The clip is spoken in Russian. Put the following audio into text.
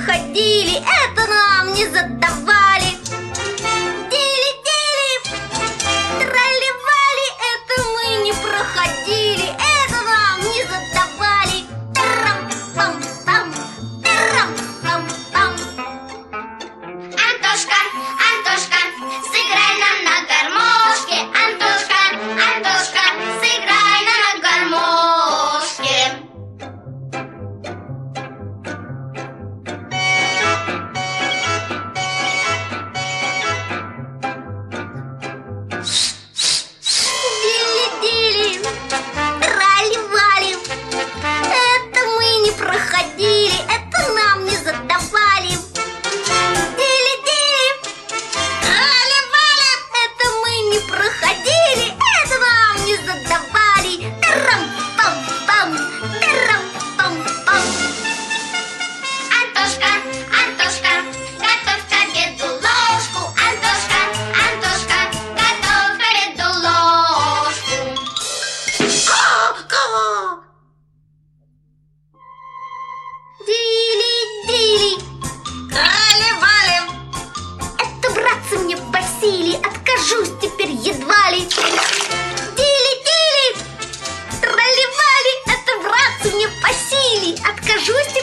проходили, это нам не задавали. Дили-дили, тролливали, это мы не проходили, это нам не задавали. Тарам-пам-пам, тарам-пам-пам. Антошка, Антошка, сыграй нам на гармошке. Антошка, Антошка, сыграй нам на гармошке. Дили-дили, тролливали, это мы не проходили, это нам не задавали. Дили-дили, тролливали, это мы не проходили, это нам не задавали. Тарам-пам-пам, тарам-пам-пам. Антошка, Антошка, готовь к обеду ложку. Антошка, Антошка, готовь к обеду ложку. Ка-ка! Дили-дили, тролливали, это, братцы, мне по силе, откажусь теперь едва ли. Дили-дили, тролливали, это, братцы, мне по силе, откажусь теперь